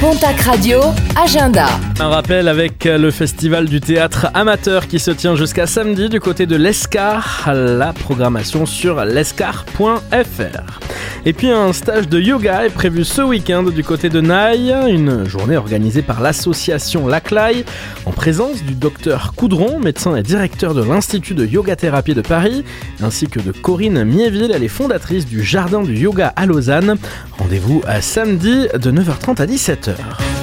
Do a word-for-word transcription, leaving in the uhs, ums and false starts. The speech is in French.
Pontac Radio, agenda. Un rappel avec le festival du théâtre amateur qui se tient jusqu'à samedi du côté de l'Escar. La programmation sur l'escar point f r. Et puis un stage de yoga est prévu ce week-end du côté de Naï, une journée organisée par l'association Laclaï en présence du docteur Coudron, médecin et directeur de l'Institut de Yoga-Thérapie de Paris, ainsi que de Corinne Miéville, elle est fondatrice du Jardin du Yoga à Lausanne. Rendez-vous à samedi de neuf heures trente à dix-sept heures.